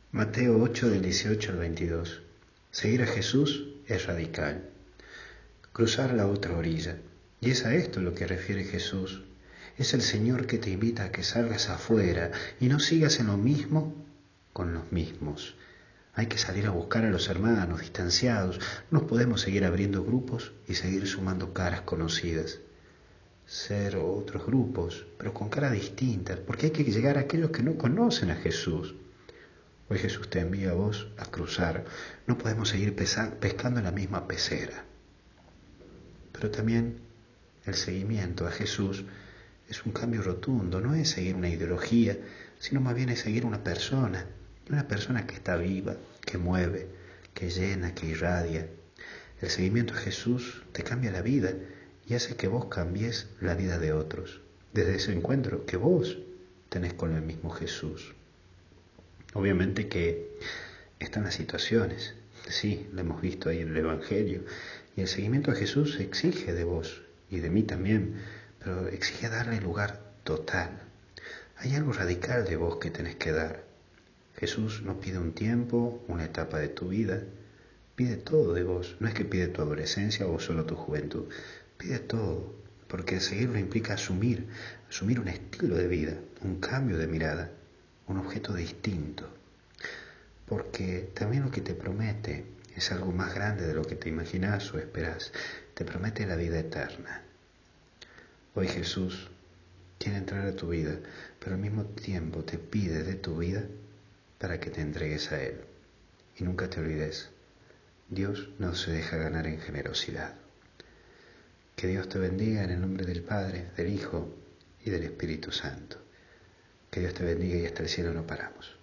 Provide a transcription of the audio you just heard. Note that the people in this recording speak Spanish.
Mateo 8 del 18 al 22. Seguir a Jesús es radical. Cruzar la otra orilla. Y es a esto lo que refiere Jesús. Es el Señor que te invita a que salgas afuera y no sigas en lo mismo con los mismos. Hay que salir a buscar a los hermanos distanciados. No podemos seguir abriendo grupos y seguir sumando caras conocidas. Ser otros grupos, pero con caras distintas, porque hay que llegar a aquellos que no conocen a Jesús. Hoy Jesús te envía a vos a cruzar. No podemos seguir pescando en la misma pecera. Pero también el seguimiento a Jesús es un cambio rotundo. No es seguir una ideología, sino más bien es seguir una persona. Una persona que está viva, que mueve, que llena, que irradia. El seguimiento a Jesús te cambia la vida y hace que vos cambies la vida de otros. Desde ese encuentro que vos tenés con el mismo Jesús. Obviamente que están las situaciones, sí, lo hemos visto ahí en el Evangelio, y el seguimiento a Jesús exige de vos, y de mí también, pero exige darle lugar total. Hay algo radical de vos que tenés que dar. Jesús no pide un tiempo, una etapa de tu vida, pide todo de vos. No es que pide tu adolescencia o solo tu juventud, pide todo, porque seguirlo implica asumir un estilo de vida, un cambio de mirada, un objeto distinto, porque también lo que te promete es algo más grande de lo que te imaginas o esperás. Te promete la vida eterna. Hoy Jesús quiere entrar a tu vida, pero al mismo tiempo te pide de tu vida para que te entregues a Él. Y nunca te olvides, Dios no se deja ganar en generosidad. Que Dios te bendiga en el nombre del Padre, del Hijo y del Espíritu Santo. Que Dios te bendiga y hasta el cielo no paramos.